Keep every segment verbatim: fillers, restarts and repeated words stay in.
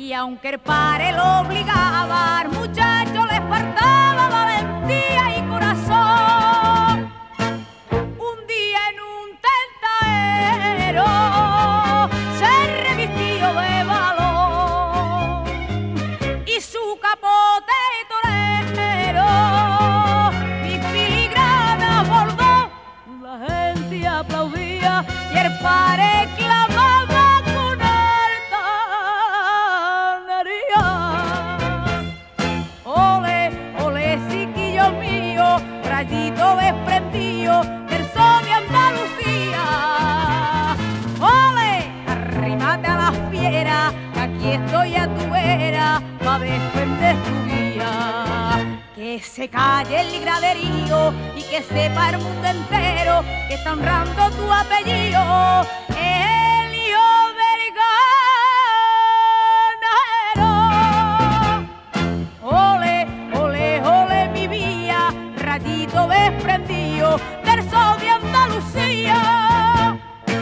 Y aunque el padre lo obligaba, al muchacho le faltaba valentía y corazón. Un día en un tentadero se revistió de valor y su capote torero mi filigrana bordó. La gente aplaudía y el padre clamaba con rayito desprendido del sol de Andalucía. ¡Ole! Arrímate a la fiera, que aquí estoy a tu vera pa' defender tu guía. Que se calle el graderío y que sepa el mundo entero que está honrando tu apellido. El hijo del ganadero. ¡Ole! ¡Ole! ¡Ole mi vía! Rayito desprendido del sol de Andalucía.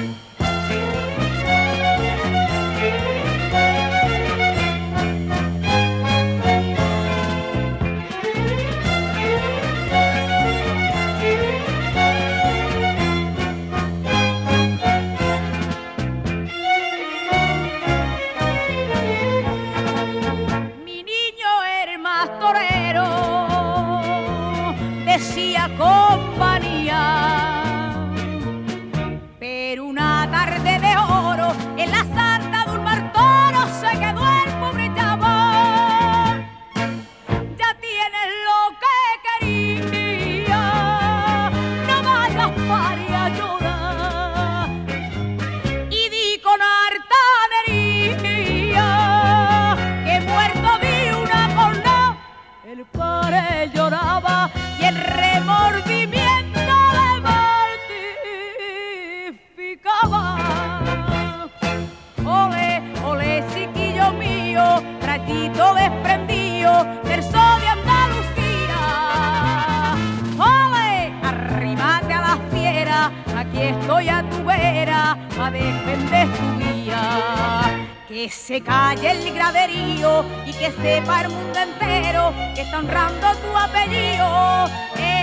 Mi niño el más torero decía compañía, pero una tarde de oro en la santa de un martoro se quedó el pobre chaval. Ya tienes lo que quería, no vayas para a llorar. Y di con hartanería que muerto de una corna. El padre lloraba y el remordimiento le mortificaba. Ole, ole, chiquillo mío, rayito desprendido del sol de Andalucía. Ole, arrímate a la fiera, aquí estoy a tu vera a defender tu guía. Que se calle el graderío y que sepa el mundo entero que está honrando tu apellido.